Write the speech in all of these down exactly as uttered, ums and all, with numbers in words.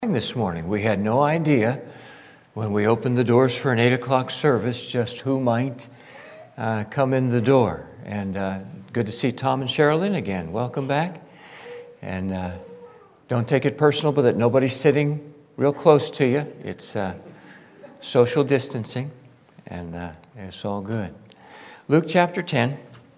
This morning. We had no idea when we opened the doors for an eight o'clock service just who might uh, come in the door. And uh, good to see Tom and Sherilyn again. Welcome back. And uh, don't take it personal, but that nobody's sitting real close to you. It's uh, social distancing, and uh, it's all good. Luke chapter ten,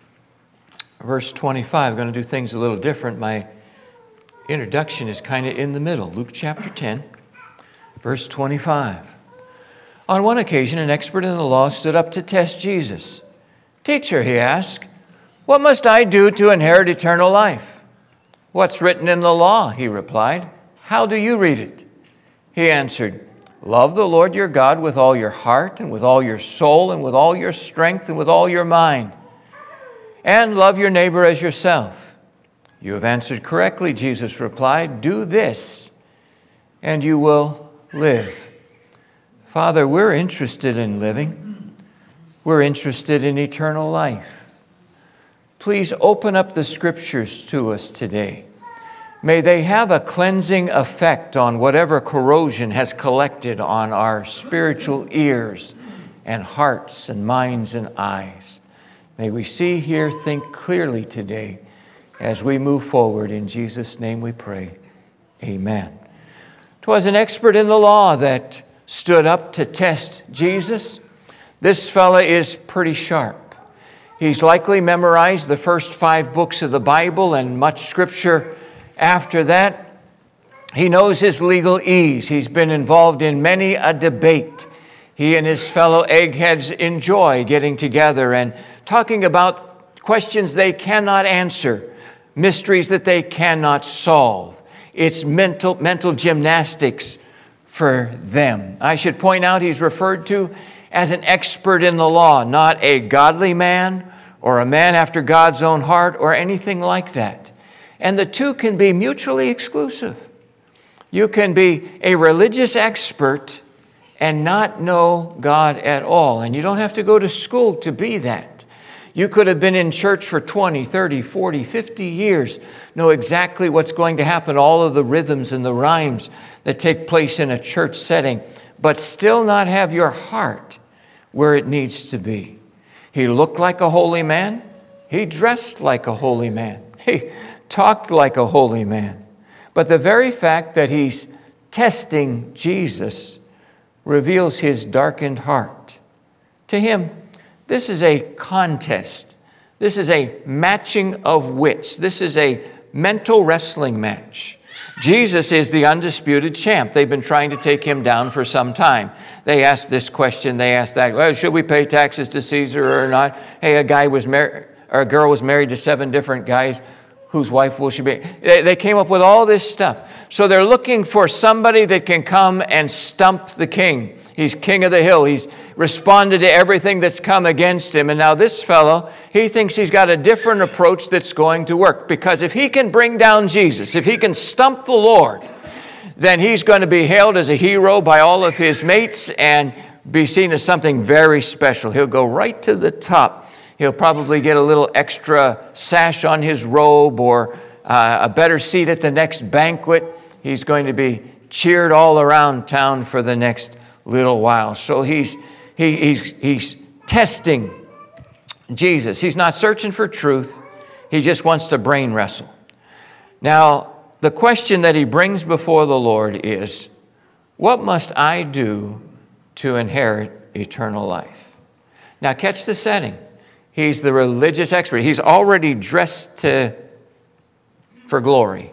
verse twenty-five. I'm going to do things a little different. My introduction is kind of in the middle. Luke chapter ten, verse twenty-five. On one occasion, an expert in the law stood up to test Jesus. "Teacher," he asked, "what must I do to inherit eternal life?" "What's written in the law?" he replied. "How do you read it?" He answered, "Love the Lord your God with all your heart and with all your soul and with all your strength and with all your mind. And love your neighbor as yourself." "You have answered correctly," Jesus replied. "Do this, and you will live." Father, we're interested in living. We're interested in eternal life. Please open up the Scriptures to us today. May they have a cleansing effect on whatever corrosion has collected on our spiritual ears and hearts and minds and eyes. May we see, hear, think clearly today as we move forward. In Jesus' name we pray. Amen. 'Twas an expert in the law that stood up to test Jesus. This fella is pretty sharp. He's likely memorized the first five books of the Bible and much scripture after that. He knows his legalese. He's been involved in many a debate. He and his fellow eggheads enjoy getting together and talking about questions they cannot answer, mysteries that they cannot solve. It's mental, mental gymnastics for them. I should point out he's referred to as an expert in the law, not a godly man or a man after God's own heart or anything like that. And the two can be mutually exclusive. You can be a religious expert and not know God at all. And you don't have to go to school to be that. You could have been in church for twenty, thirty, forty, fifty years, know exactly what's going to happen, all of the rhythms and the rhymes that take place in a church setting, but still not have your heart where it needs to be. He looked like a holy man. He dressed like a holy man. He talked like a holy man. But the very fact that he's testing Jesus reveals his darkened heart. To him, this is a contest. This is a matching of wits. This is a mental wrestling match. Jesus is the undisputed champ. They've been trying to take him down for some time. They asked this question, they asked that. Well, should we pay taxes to Caesar or not? Hey, a guy was married, or a girl was married to seven different guys. Whose wife will she be? They came up with all this stuff. So they're looking for somebody that can come and stump the king. He's king of the hill. He's responded to everything that's come against him. And now this fellow, he thinks he's got a different approach that's going to work. Because if he can bring down Jesus, if he can stump the Lord, then he's going to be hailed as a hero by all of his mates and be seen as something very special. He'll go right to the top. He'll probably get a little extra sash on his robe or uh, a better seat at the next banquet. He's going to be cheered all around town for the next little while. So he's he, he's he's testing Jesus. He's not searching for truth. He just wants to brain wrestle. Now, the question that he brings before the Lord is, what must I do to inherit eternal life? Now, catch the setting. He's the religious expert. He's already dressed to for glory.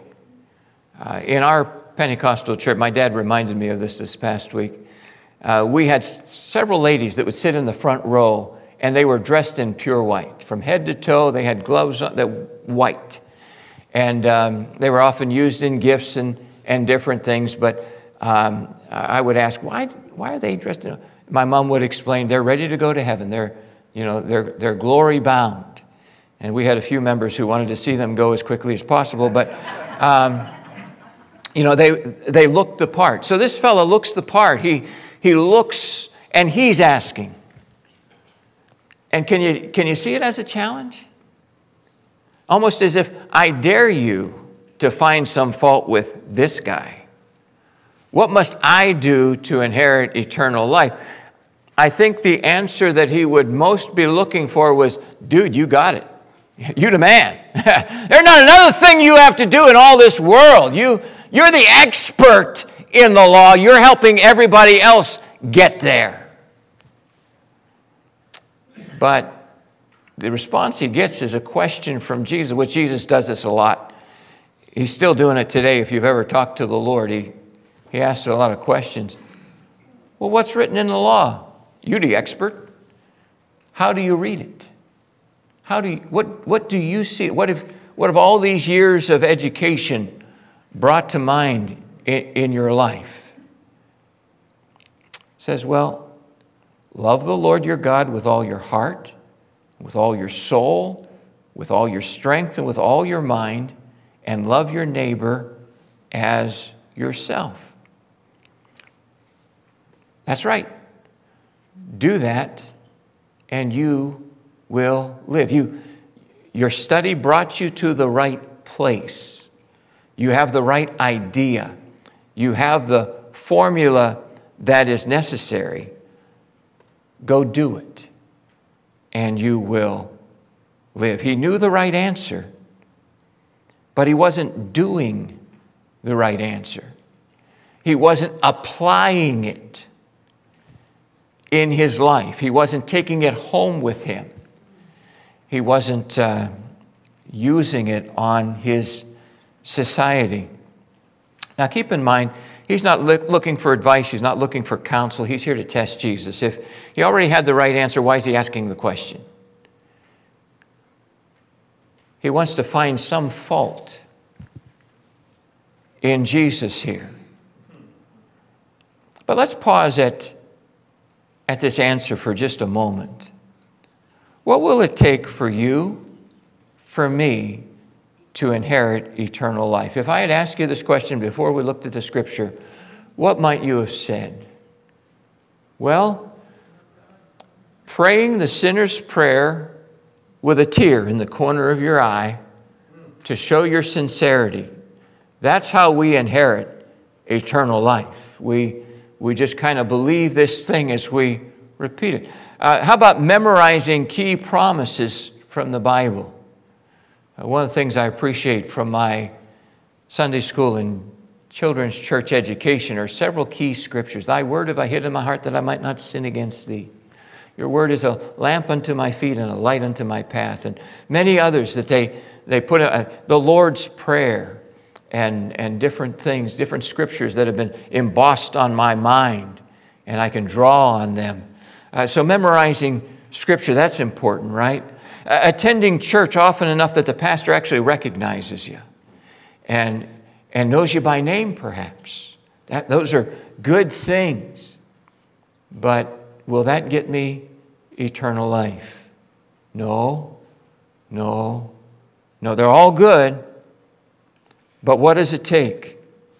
Uh, in our Pentecostal church, my dad reminded me of this this past week. Uh, we had s- several ladies that would sit in the front row, and they were dressed in pure white. From head to toe, they had gloves on, that white. And um, they were often used in gifts and, and different things, but um, I would ask, why why are they dressed in? My mom would explain, they're ready to go to heaven. They're, you know, they're, they're glory bound. And we had a few members who wanted to see them go as quickly as possible, but um, you know, they they looked the part. So this fellow looks the part. He he looks, and he's asking. And can you can you see it as a challenge? Almost as if I dare you to find some fault with this guy. What must I do to inherit eternal life? I think the answer that he would most be looking for was, dude, you got it. You the man. There's not another thing you have to do in all this world. You, you're the expert in the law. You're helping everybody else get there. But the response he gets is a question from Jesus, which Jesus does this a lot. He's still doing it today. If you've ever talked to the Lord, he, he asks a lot of questions. Well, what's written in the law? You're the expert. How do you read it? How do you, what, what do you see? What if, what have all these years of education brought to mind in, in your life? It says, well, love the Lord your God with all your heart, with all your soul, with all your strength, and with all your mind, and love your neighbor as yourself. That's right. Do that, and you will live. You, your study brought you to the right place. You have the right idea. You have the formula that is necessary. Go do it, and you will live. He knew the right answer, but he wasn't doing the right answer. He wasn't applying it in his life. He wasn't taking it home with him. He wasn't uh, using it on his society. Now keep in mind, he's not li- looking for advice. He's not looking for counsel. He's here to test Jesus. If he already had the right answer, why is he asking the question? He wants to find some fault in Jesus here. But let's pause at at this answer for just a moment. What will it take for you, for me, to inherit eternal life? If I had asked you this question before we looked at the scripture, what might you have said? Well, praying the sinner's prayer with a tear in the corner of your eye to show your sincerity. That's how we inherit eternal life. We We just kind of believe this thing as we repeat it. Uh, how about memorizing key promises from the Bible? Uh, one of the things I appreciate from my Sunday school and children's church education are several key scriptures. Thy word have I hid in my heart that I might not sin against thee. Your word is a lamp unto my feet and a light unto my path. And many others that they, they put, a, the Lord's Prayer. And, and different things, different scriptures that have been embossed on my mind, and I can draw on them. Uh, so memorizing scripture, that's important, right? Uh, attending church often enough that the pastor actually recognizes you and, and knows you by name, perhaps. That, those are good things. But will that get me eternal life? No, no, no. They're all good. But what does it take?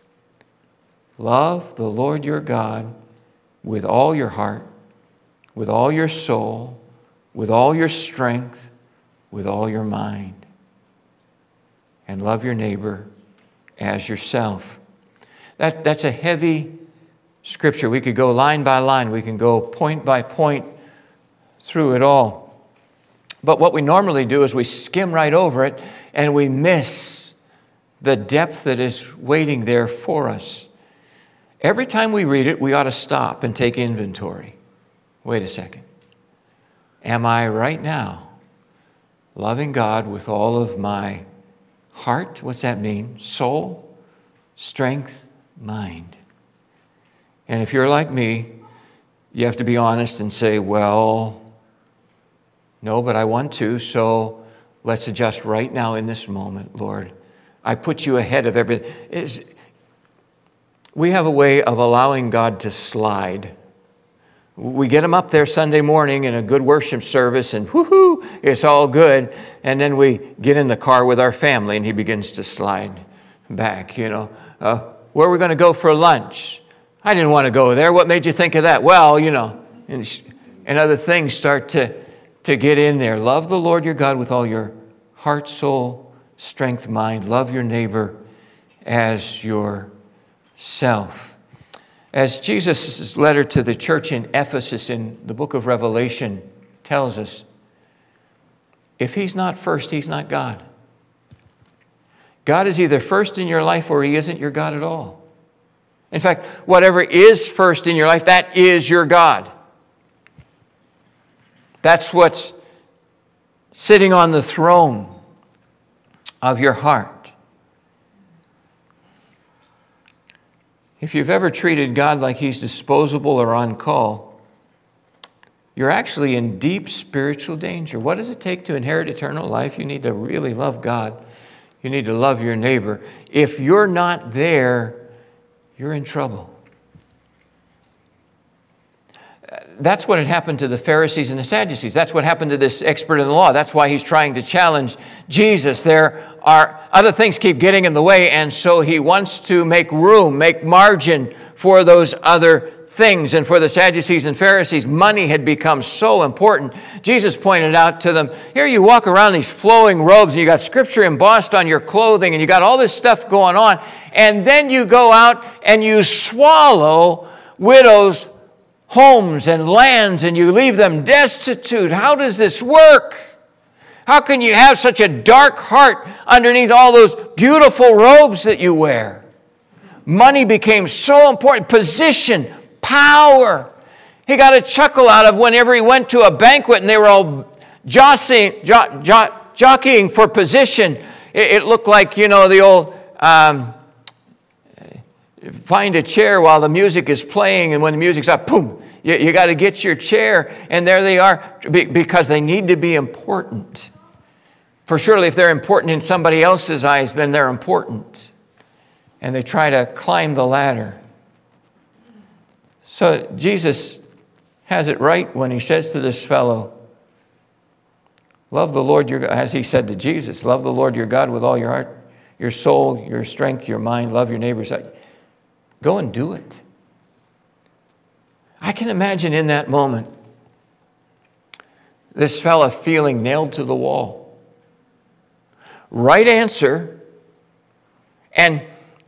Love the Lord your God with all your heart, with all your soul, with all your strength, with all your mind. And love your neighbor as yourself. That, that's a heavy scripture. We could go line by line. We can go point by point through it all. But what we normally do is we skim right over it and we miss the depth that is waiting there for us. Every time we read it, we ought to stop and take inventory. Wait a second. Am I right now loving God with all of my heart? What's that mean? Soul, strength, mind. And if you're like me, you have to be honest and say, well, no, but I want to, so let's adjust right now in this moment, Lord. I put you ahead of everything. It's, we have a way of allowing God to slide. We get him up there Sunday morning in a good worship service and whoo-hoo, it's all good. And then we get in the car with our family and he begins to slide back, you know. Uh, where are we going to go for lunch? I didn't want to go there. What made you think of that? Well, you know, and, and other things start to, to get in there. Love the Lord your God with all your heart, soul, strength, mind. Love your neighbor as yourself. As Jesus' letter to the church in Ephesus in the book of Revelation tells us, if he's not first, he's not God. God is either first in your life or he isn't your God at all. In fact, whatever is first in your life, that is your God. That's what's sitting on the throne of your heart. If you've ever treated God like he's disposable or on call, you're actually in deep spiritual danger. What does it take to inherit eternal life? You need to really love God. You need to love your neighbor. If you're not there, you're in trouble. That's what had happened to the Pharisees and the Sadducees. That's what happened to this expert in the law. That's why he's trying to challenge Jesus. There are other things keep getting in the way, and so he wants to make room, make margin for those other things. And for the Sadducees and Pharisees, money had become so important. Jesus pointed out to them, here you walk around these flowing robes, and you got scripture embossed on your clothing, and you got all this stuff going on, and then you go out and you swallow widows' homes and lands, and you leave them destitute. How does this work? How can you have such a dark heart underneath all those beautiful robes that you wear? Money became so important. Position, power. He got a chuckle out of whenever he went to a banquet and they were all jossing, jo- jo- jockeying for position. It, it looked like, you know, the old um, find a chair while the music is playing, and when the music's up, boom, you, you got to get your chair, and there they are, because they need to be important. For surely if they're important in somebody else's eyes, then they're important. And they try to climb the ladder. So Jesus has it right when he says to this fellow, love the Lord your God, as he said to Jesus, love the Lord your God with all your heart, your soul, your strength, your mind, love your neighbors. Go and do it. I can imagine in that moment this fella feeling nailed to the wall. Right answer. And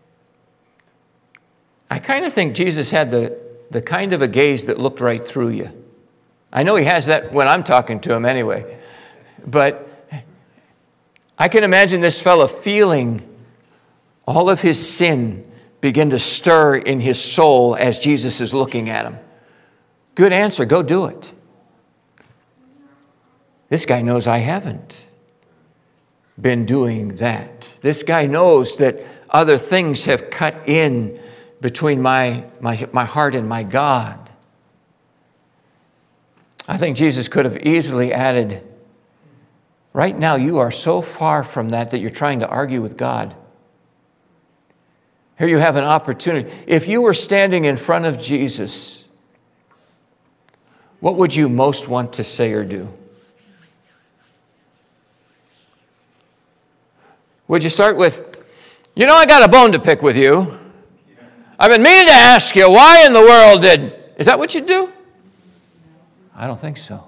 I kind of think Jesus had the, the kind of a gaze that looked right through you. I know he has that when I'm talking to him anyway. But I can imagine this fella feeling all of his sin begin to stir in his soul as Jesus is looking at him. Good answer. Go do it. This guy knows I haven't been doing that. This guy knows that other things have cut in between my, my, my heart and my God. I think Jesus could have easily added, right now you are so far from that that you're trying to argue with God. Here you have an opportunity. If you were standing in front of Jesus, what would you most want to say or do? Would you start with, you know, I got a bone to pick with you. I've been meaning to ask you, why in the world did... Is that what you do? I don't think so.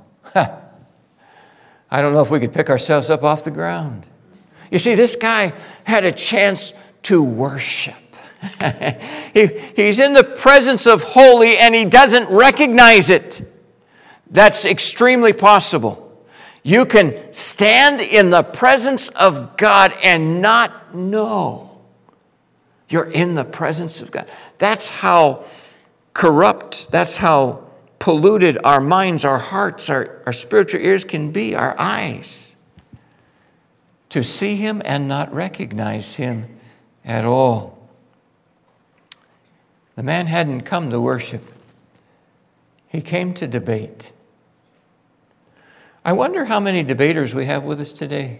I don't know if we could pick ourselves up off the ground. You see, this guy had a chance to worship. he, he's in the presence of holy and he doesn't recognize it. That's extremely possible. You can stand in the presence of God and not know you're in the presence of God. That's how corrupt, that's how polluted our minds, our hearts, our, our spiritual ears can be, our eyes. To see him and not recognize him at all. The man hadn't come to worship. He came to debate. I wonder how many debaters we have with us today.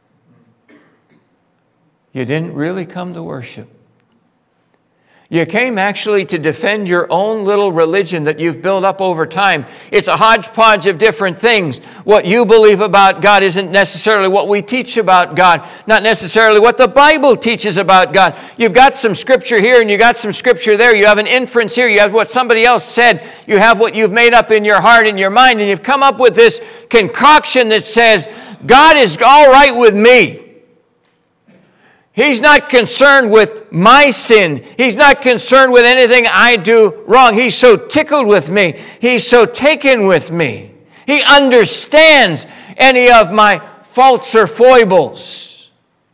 You didn't really come to worship. You came actually to defend your own little religion that you've built up over time. It's a hodgepodge of different things. What you believe about God isn't necessarily what we teach about God, not necessarily what the Bible teaches about God. You've got some scripture here and you got some scripture there. You have an inference here. You have what somebody else said. You have what you've made up in your heart and your mind, and you've come up with this concoction that says, God is all right with me. He's not concerned with my sin. He's not concerned with anything I do wrong. He's so tickled with me. He's so taken with me. He understands any of my faults or foibles.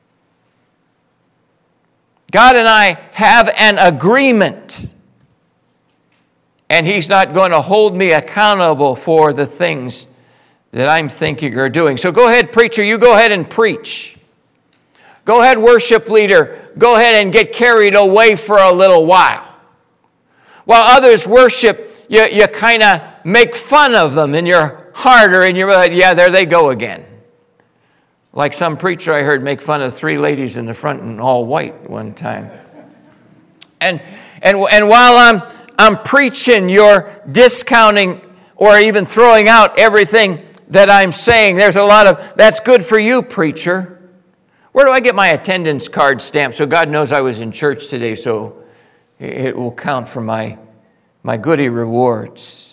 God and I have an agreement. And He's not going to hold me accountable for the things that I'm thinking or doing. So go ahead, preacher, you go ahead and preach. Go ahead, worship leader, go ahead and get carried away for a little while. While others worship, you, you kind of make fun of them in your heart or in your mind. Yeah, there they go again. Like some preacher I heard make fun of three ladies in the front in all white one time. And and and while I'm I'm preaching, you're discounting or even throwing out everything that I'm saying. There's a lot of, that's good for you, preacher. Where do I get my attendance card stamped so God knows I was in church today, so it will count for my, my goodie rewards?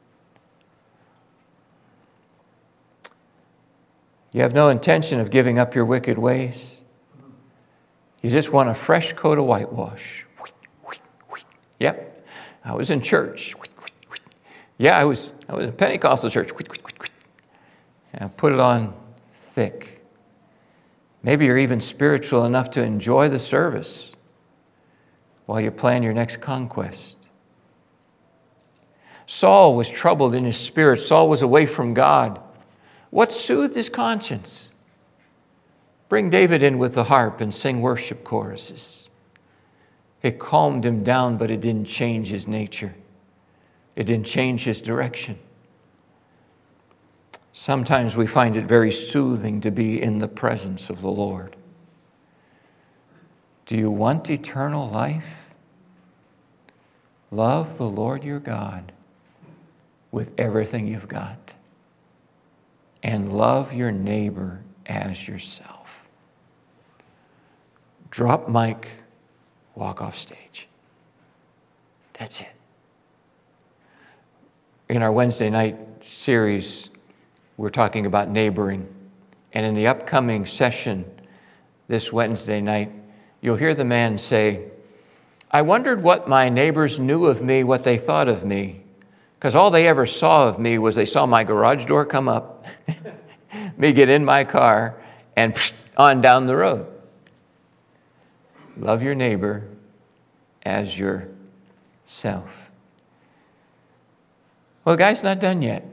You have no intention of giving up your wicked ways. You just want a fresh coat of whitewash. Yep, I was in church. Yeah, I was I was in Pentecostal church. And put it on thick. Maybe you're even spiritual enough to enjoy the service while you plan your next conquest. Saul was troubled in his spirit. Saul was away from God. What soothed his conscience? Bring David in with the harp and sing worship choruses. It calmed him down, but it didn't change his nature. It didn't change his direction. Sometimes we find it very soothing to be in the presence of the Lord. Do you want eternal life? Love the Lord your God with everything you've got. And love your neighbor as yourself. Drop mic, walk off stage. That's it. In our Wednesday night series, we're talking about neighboring. And in the upcoming session this Wednesday night, you'll hear the man say, I wondered what my neighbors knew of me, what they thought of me. Because all they ever saw of me was they saw my garage door come up, me get in my car, and on down the road. Love your neighbor as yourself. Well, the guy's not done yet.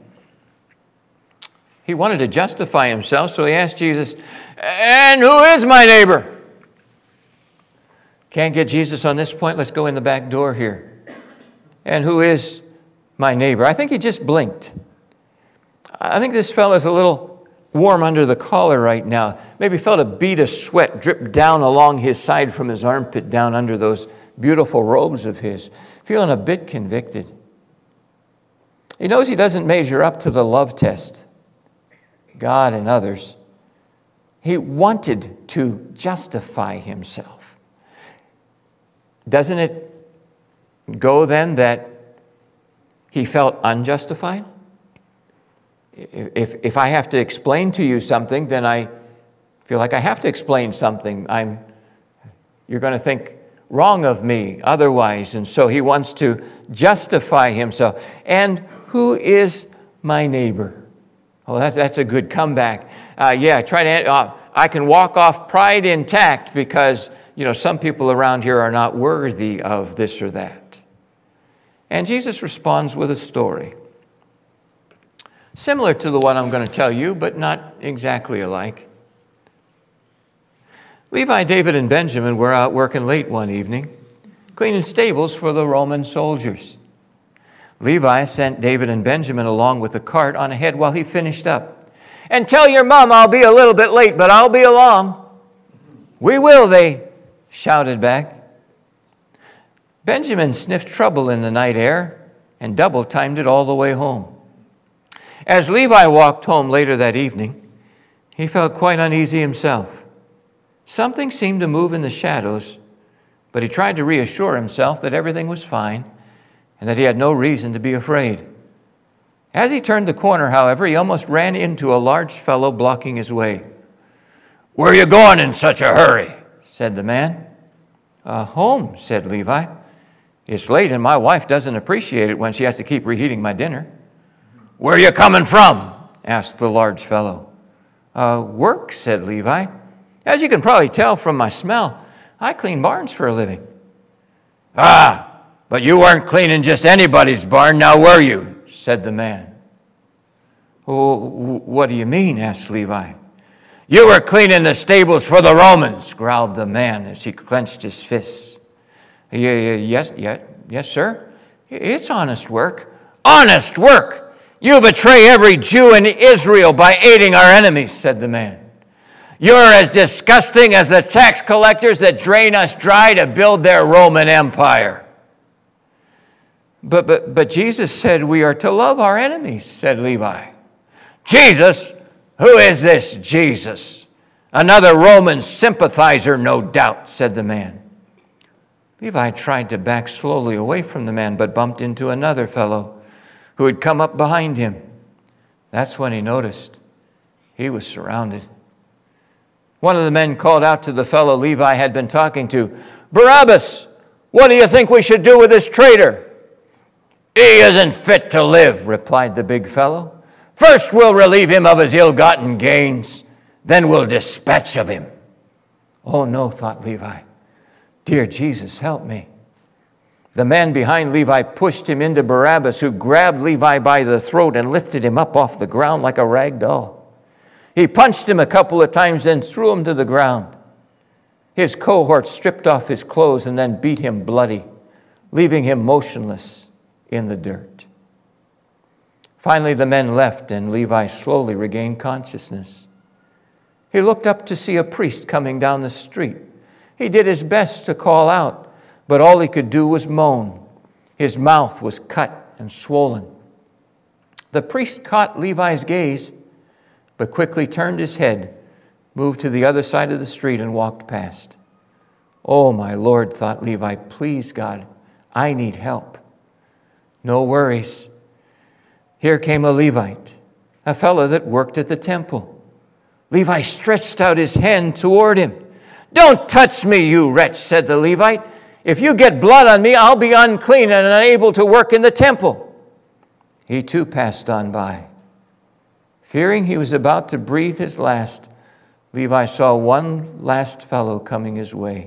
He wanted to justify himself, so he asked Jesus, and who is my neighbor? Can't get Jesus on this point? Let's go in the back door here. And who is my neighbor? I think he just blinked. I think this fellow's a little warm under the collar right now. Maybe felt a bead of sweat drip down along his side from his armpit down under those beautiful robes of his. Feeling a bit convicted. He knows he doesn't measure up to the love test. God and others. He wanted to justify himself. Doesn't it go then that he felt unjustified? If, if I have to explain to you something, then I feel like I have to explain something. I'm, you're going to think wrong of me otherwise. And so he wants to justify himself. And who is my neighbor? Oh, that's, that's a good comeback. Uh, yeah, try to. Uh, I can walk off pride intact because, you know, some people around here are not worthy of this or that. And Jesus responds with a story. Similar to the one I'm going to tell you, but not exactly alike. Levi, David, and Benjamin were out working late one evening, cleaning stables for the Roman soldiers. Levi sent David and Benjamin along with the cart on ahead while he finished up. And tell your mom I'll be a little bit late, but I'll be along. We will, they shouted back. Benjamin sniffed trouble in the night air and double-timed it all the way home. As Levi walked home later that evening, he felt quite uneasy himself. Something seemed to move in the shadows, but he tried to reassure himself that everything was fine and that he had no reason to be afraid. As he turned the corner, however, he almost ran into a large fellow blocking his way. "Where are you going in such a hurry?" said the man. Uh, home, said Levi. It's late and my wife doesn't appreciate it when she has to keep reheating my dinner. Where are you coming from? Asked the large fellow. Uh, work, said Levi. As you can probably tell from my smell, I clean barns for a living. Ah, but you weren't cleaning just anybody's barn, now were you? Said the man. Oh, what do you mean? Asked Levi. You were cleaning the stables for the Romans, growled the man as he clenched his fists. Yeah, yeah, yes, yeah, yes, sir. It's honest work. Honest work! You betray every Jew in Israel by aiding our enemies, said the man. You're as disgusting as the tax collectors that drain us dry to build their Roman Empire. But, but, but Jesus said we are to love our enemies, said Levi. Jesus? Who is this Jesus? Another Roman sympathizer, no doubt, said the man. Levi tried to back slowly away from the man, but bumped into another fellow who had come up behind him. That's when he noticed he was surrounded. One of the men called out to the fellow Levi had been talking to, Barabbas, what do you think we should do with this traitor? He isn't fit to live, replied the big fellow. First we'll relieve him of his ill-gotten gains, then we'll dispatch of him. Oh no, thought Levi. Dear Jesus, help me. The man behind Levi pushed him into Barabbas, who grabbed Levi by the throat and lifted him up off the ground like a rag doll. He punched him a couple of times, then threw him to the ground. His cohort stripped off his clothes and then beat him bloody, leaving him motionless in the dirt. Finally, the men left, and Levi slowly regained consciousness. He looked up to see a priest coming down the street. He did his best to call out, but all he could do was moan. His mouth was cut and swollen. The priest caught Levi's gaze, but quickly turned his head, moved to the other side of the street, and walked past. Oh, my Lord, thought Levi, please, God, I need help. No worries. Here came a Levite, a fellow that worked at the temple. Levi stretched out his hand toward him. Don't touch me, you wretch, said the Levite. If you get blood on me, I'll be unclean and unable to work in the temple. He too passed on by. Fearing he was about to breathe his last, Levi saw one last fellow coming his way.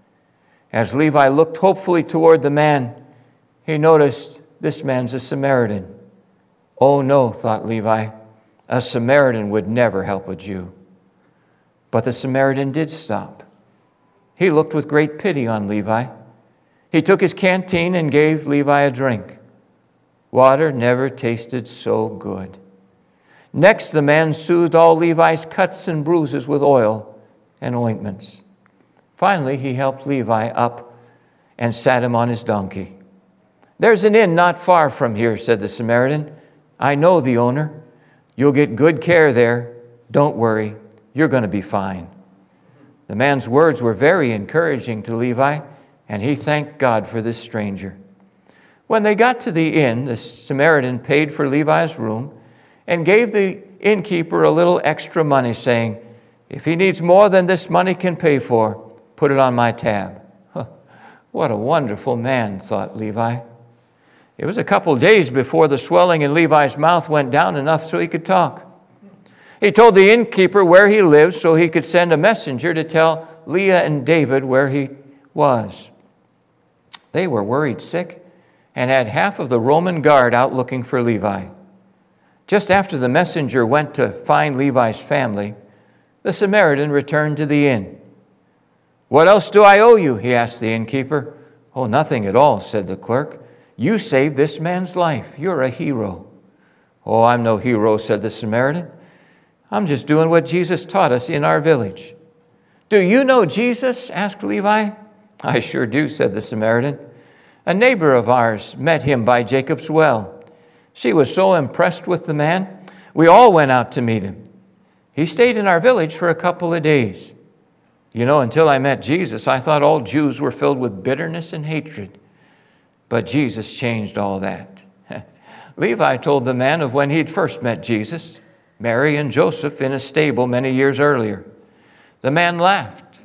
As Levi looked hopefully toward the man, he noticed this man's a Samaritan. Oh no, thought Levi, a Samaritan would never help a Jew. But the Samaritan did stop. He looked with great pity on Levi. He took his canteen and gave Levi a drink. Water never tasted so good. Next, the man soothed all Levi's cuts and bruises with oil and ointments. Finally, he helped Levi up and sat him on his donkey. There's an inn not far from here, said the Samaritan. I know the owner. You'll get good care there. Don't worry. You're going to be fine. The man's words were very encouraging to Levi, and he thanked God for this stranger. When they got to the inn, the Samaritan paid for Levi's room and gave the innkeeper a little extra money, saying, if he needs more than this money can pay for, put it on my tab. Huh, what a wonderful man, thought Levi. It was a couple days before the swelling in Levi's mouth went down enough so he could talk. He told the innkeeper where he lived so he could send a messenger to tell Leah and David where he was. They were worried sick and had half of the Roman guard out looking for Levi. Just after the messenger went to find Levi's family, the Samaritan returned to the inn. What else do I owe you? He asked the innkeeper. Oh, nothing at all, said the clerk. You saved this man's life. You're a hero. Oh, I'm no hero, said the Samaritan. I'm just doing what Jesus taught us in our village. Do you know Jesus? Asked Levi. I sure do, said the Samaritan. A neighbor of ours met him by Jacob's well. She was so impressed with the man, we all went out to meet him. He stayed in our village for a couple of days. You know, until I met Jesus, I thought all Jews were filled with bitterness and hatred. But Jesus changed all that. Levi told the man of when he'd first met Jesus, Mary and Joseph in a stable many years earlier. The man laughed.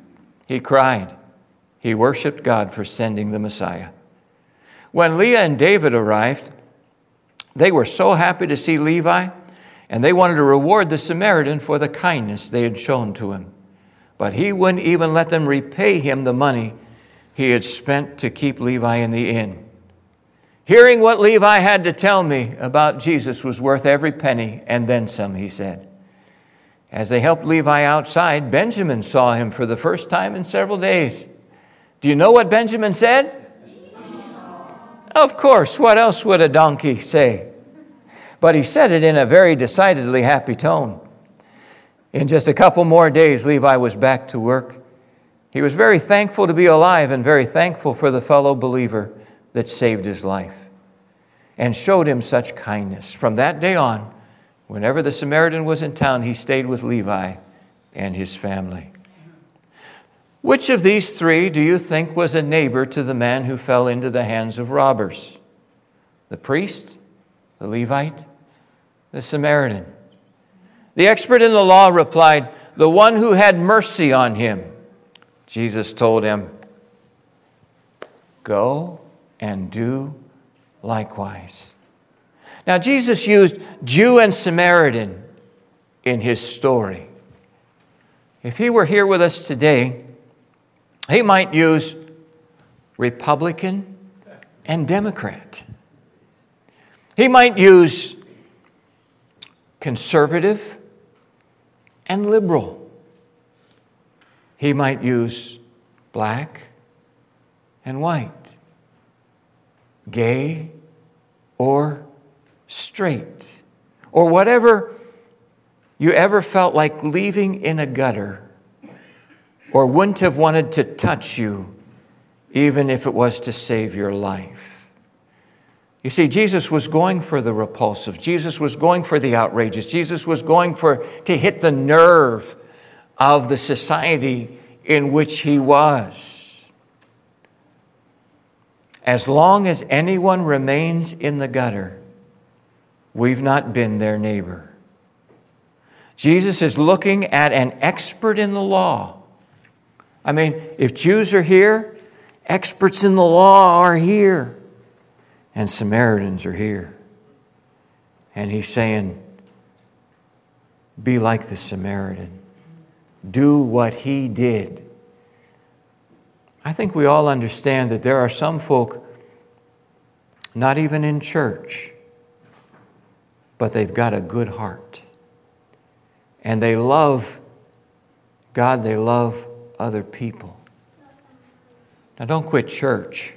He cried. He worshiped God for sending the Messiah. When Leah and David arrived, they were so happy to see Levi, and they wanted to reward the Samaritan for the kindness they had shown to him. But he wouldn't even let them repay him the money he had spent to keep Levi in the inn. Hearing what Levi had to tell me about Jesus was worth every penny and then some, he said. As they helped Levi outside, Benjamin saw him for the first time in several days. Do you know what Benjamin said? Of course, what else would a donkey say? But he said it in a very decidedly happy tone. In just a couple more days, Levi was back to work. He was very thankful to be alive and very thankful for the fellow believer that saved his life and showed him such kindness. From that day on, whenever the Samaritan was in town, he stayed with Levi and his family. Which of these three do you think was a neighbor to the man who fell into the hands of robbers? The priest, the Levite, the Samaritan? The expert in the law replied, the one who had mercy on him. Jesus told him, go and do likewise. Now, Jesus used Jew and Samaritan in his story. If he were here with us today, he might use Republican and Democrat. He might use conservative and liberal. He might use black and white, gay or straight, or whatever you ever felt like leaving in a gutter or wouldn't have wanted to touch you, even if it was to save your life. You see, Jesus was going for the repulsive. Jesus was going for the outrageous. Jesus was going for to hit the nerve of the society in which he was. As long as anyone remains in the gutter, we've not been their neighbor. Jesus is looking at an expert in the law. I mean, if Jews are here, experts in the law are here, and Samaritans are here. And he's saying, be like the Samaritan. Do what he did. I think we all understand that there are some folk not even in church, but they've got a good heart. And they love God, they love other people. Now, don't quit church.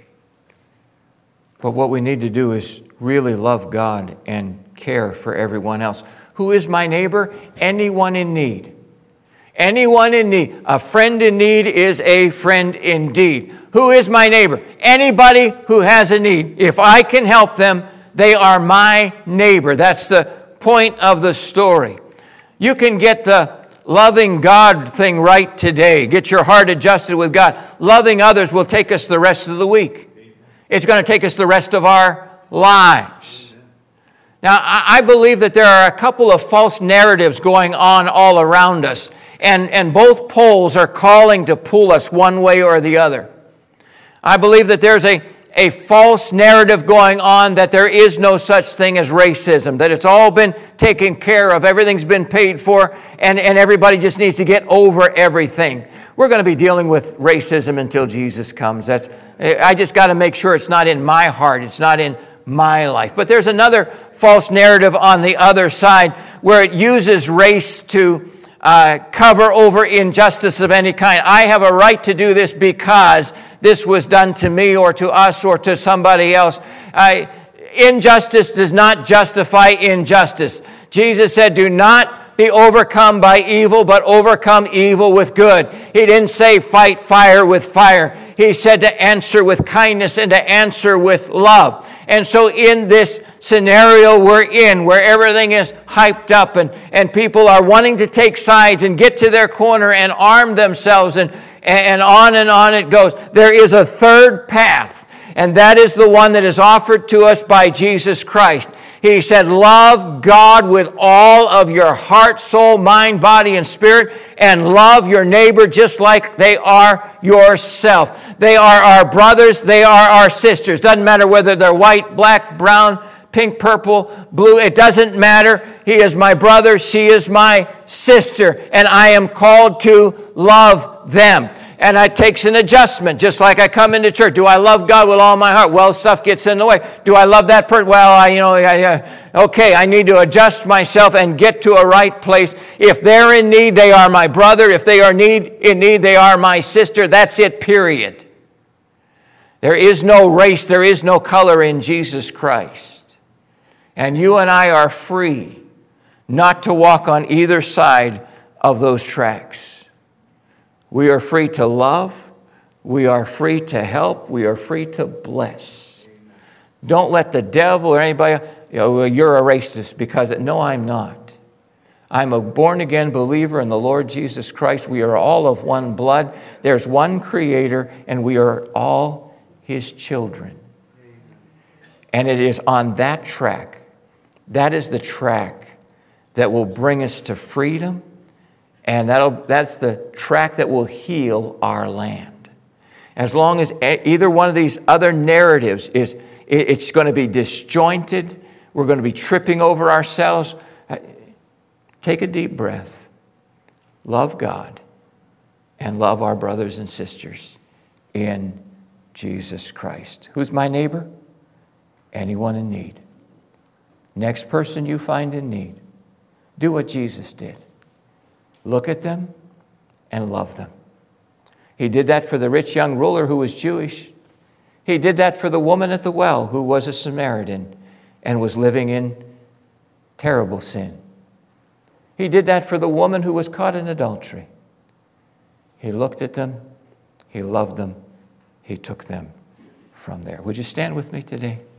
But what we need to do is really love God and care for everyone else. Who is my neighbor? Anyone in need. Anyone in need. A friend in need is a friend indeed. Who is my neighbor? Anybody who has a need. If I can help them, they are my neighbor. That's the point of the story. You can get the loving God thing right today. Get your heart adjusted with God. Loving others will take us the rest of the week. It's going to take us the rest of our lives. Now, I believe that there are a couple of false narratives going on all around us, and, and both poles are calling to pull us one way or the other. I believe that there's a, a false narrative going on that there is no such thing as racism, that it's all been taken care of, everything's been paid for, and, and everybody just needs to get over everything. We're going to be dealing with racism until Jesus comes. That's, I just got to make sure it's not in my heart, it's not in my life. But there's another false narrative on the other side where it uses race to uh, cover over injustice of any kind. I have a right to do this because this was done to me or to us or to somebody else. I, injustice does not justify injustice. Jesus said, do not be overcome by evil, but overcome evil with good. He didn't say fight fire with fire. He said to answer with kindness and to answer with love. And so in this scenario we're in, where everything is hyped up and, and people are wanting to take sides and get to their corner and arm themselves, and, and on and on it goes, there is a third path. And that is the one that is offered to us by Jesus Christ. He said, love God with all of your heart, soul, mind, body, and spirit, and love your neighbor just like they are yourself. They are our brothers. They are our sisters. Doesn't matter whether they're white, black, brown, pink, purple, blue. It doesn't matter. He is my brother. She is my sister. And I am called to love them. And it takes an adjustment, just like I come into church. Do I love God with all my heart? Well, stuff gets in the way. Do I love that person? Well, I, you know, I, uh, okay, I need to adjust myself and get to a right place. If they're in need, they are my brother. If they are need, in need, they are my sister. That's it, period. There is no race, there is no color in Jesus Christ. And you and I are free not to walk on either side of those tracks. We are free to love. We are free to help. We are free to bless. Don't let the devil or anybody, you know, well, you're a racist because, no, I'm not. I'm a born-again believer in the Lord Jesus Christ. We are all of one blood. There's one Creator, and we are all His children. And it is on that track, that is the track that will bring us to freedom. And that'll, that's the track that will heal our land. As long as either one of these other narratives is, it's going to be disjointed, we're going to be tripping over ourselves. Take a deep breath. Love God and love our brothers and sisters in Jesus Christ. Who's my neighbor? Anyone in need. Next person you find in need, do what Jesus did. Look at them and love them. He did that for the rich young ruler who was Jewish. He did that for the woman at the well who was a Samaritan and was living in terrible sin. He did that for the woman who was caught in adultery. He looked at them, he loved them, he took them from there. Would you stand with me today?